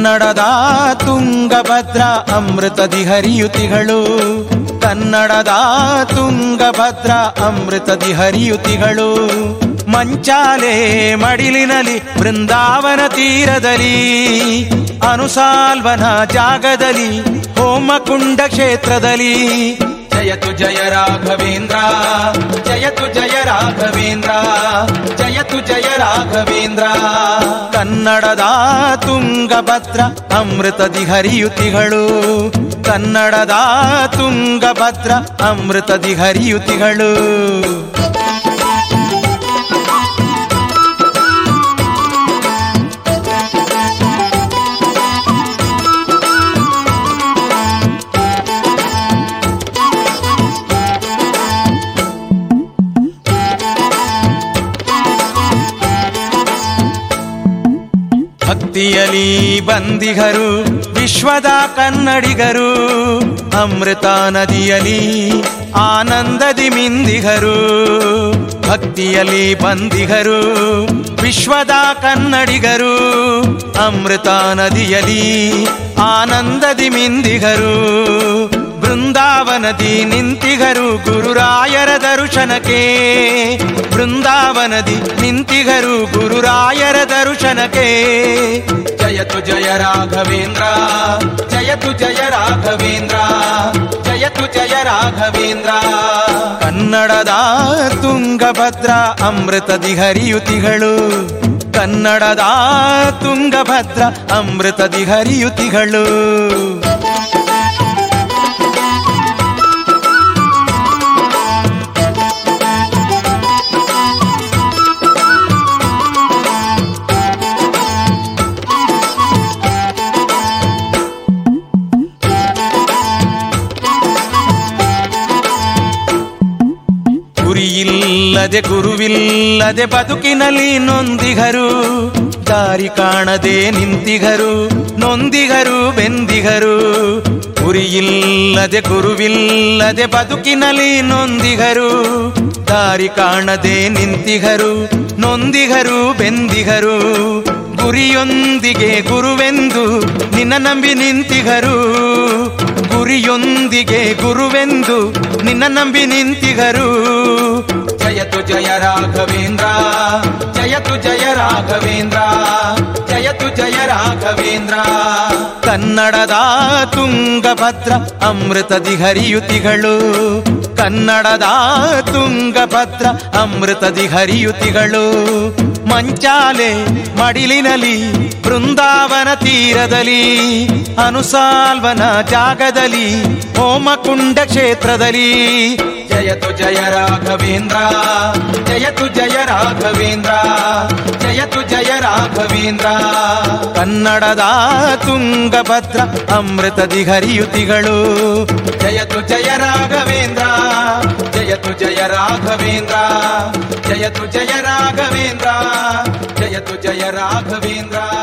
ಕನ್ನಡದ ತುಂಗಭದ್ರಾ ಅಮೃತದಿ ಹರಿಯುತಿಗಳು, ಕನ್ನಡದ ತುಂಗಭದ್ರಾ ಅಮೃತದಿ ಹರಿಯುತಿಗಳು. ಮಂಚಾಲೆ ಮಡಿಲಿನಲ್ಲಿ ಬೃಂದಾವನ ತೀರದಲ್ಲಿ, ಅನುಸಾಲ್ವನ ಜಾಗದಲ್ಲಿ, ಹೋಮಕುಂಡ ಕ್ಷೇತ್ರದಲ್ಲಿ. ಜಯತು ಜಯ ರಾಘವೇಂದ್ರ, ಜಯತು ಜಯ ರಾಘವೇಂದ್ರ, ಜಯತು ಜಯ ರಾಘವೇಂದ್ರ. ಕನ್ನಡದ ತುಂಗಭದ್ರಾ ಅಮೃತದಿ ಹರಿಯುತಿಗಳು, ಕನ್ನಡದ ತುಂಗಭದ್ರಾ ಅಮೃತದಿ ಹರಿಯುತಿಗಳು. ಭಕ್ತಿಯಲಿ ಬಂದಿಗರು ವಿಶ್ವದ ಕನ್ನಡಿಗರು, ಅಮೃತ ನದಿಯಲಿ ಆನಂದದಿ ಮಿಂದಿಗರು. ಭಕ್ತಿಯಲಿ ಬಂದಿಗರು ವಿಶ್ವದ ಕನ್ನಡಿಗರು, ಅಮೃತ ನದಿಯಲಿ ಆನಂದದಿ ಮಿಂದಿಗರು. ಬೃಂದಾವನದಿ ನಿಂತಿಗರು ಗುರುರಾಯರ ದರ್ಶನಕ್ಕೆ, ಬೃಂದಾವನದಿ ನಿಂತಿಗರು ಗುರುರಾಯರ ದರ್ಶನಕ್ಕೆ. ಜಯತು ಜಯ ರಾಘವೇಂದ್ರ, ಜಯತು ಜಯ ರಾಘವೇಂದ್ರ, ಜಯತು ಜಯ ರಾಘವೇಂದ್ರ. ಕನ್ನಡದ ತುಂಗಭದ್ರಾ ಅಮೃತದಿ ಹರಿಯುತಿಗಳು, ಕನ್ನಡದ ತುಂಗಭದ್ರಾ ಅಮೃತದಿ ಹರಿಯುತಿಗಳು. ಗುರಿಯಿಲ್ಲದೆ ಗುರುವಿಲ್ಲದೆ ಬದುಕಿನಲ್ಲಿ ನೊಂದಿಗರು, ದಾರಿ ಕಾಣದೆ ನಿಂತಿಗರು, ನೊಂದಿಗರು ಬೆಂದಿಗರು. ಗುರಿಯಿಲ್ಲದೆ ಗುರುವಿಲ್ಲದೆ ಬದುಕಿನಲ್ಲಿ ನೊಂದಿಗರು, ದಾರಿ ಕಾಣದೆ ನಿಂತಿಗರು, ನೊಂದಿಗರು ಬೆಂದಿಗರು. ಗುರಿಯೊಂದಿಗೆ ಗುರುವೆಂದು ನಿನ್ನ ನಂಬಿ ನಿಂತಿಗರು, ಗುರಿಯೊಂದಿಗೆ ಗುರುವೆಂದು ನಿನ್ನ ನಂಬಿ ನಿಂತಿಗರು. ಜಯತು ಜಯ ರಾಘವೇಂದ್ರ, ಜಯತು ಜಯ ರಾಘವೇಂದ್ರ, ಜಯತು ಜಯ ರಾಘವೇಂದ್ರ. ಕನ್ನಡದ ತುಂಗಭದ್ರಾ ಅಮೃತದಿ ಹರಿಯುತಿಗಳು, ಕನ್ನಡದ ತುಂಗಭದ್ರಾ ಅಮೃತದಿ ಹರಿಯುತಿಗಳು. ಮಂಚಾಲೆ ಮಡಿಲಿನಲ್ಲಿ ಬೃಂದಾವನ ತೀರದಲ್ಲಿ, ಅನುಸಾಲ್ವನ ಜಾಗದಲ್ಲಿ, ಹೋಮಕುಂಡ ಕ್ಷೇತ್ರದಲ್ಲಿ. ಜಯತು ಜಯ ರಾಘವೇಂದ್ರ, ಜಯತು ಜಯ ರಾಘವೇಂದ್ರ, ಜಯತು ಜಯ ರಾಘವೇಂದ್ರ. ಕನ್ನಡದ ತುಂಗಭದ್ರಾ ಅಮೃತದಿ ಹರಿಯುತಿಗಳು, ಜಯತು ಜಯ ರಾಘವೇಂದ್ರ, ಜಯತು ಜಯ ರಾಘವೇಂದ್ರ, ಜಯತು ಜಯ ರಾಘವೇಂದ್ರ, ಜಯತು ಜಯ ರಾಘವೇಂದ್ರ.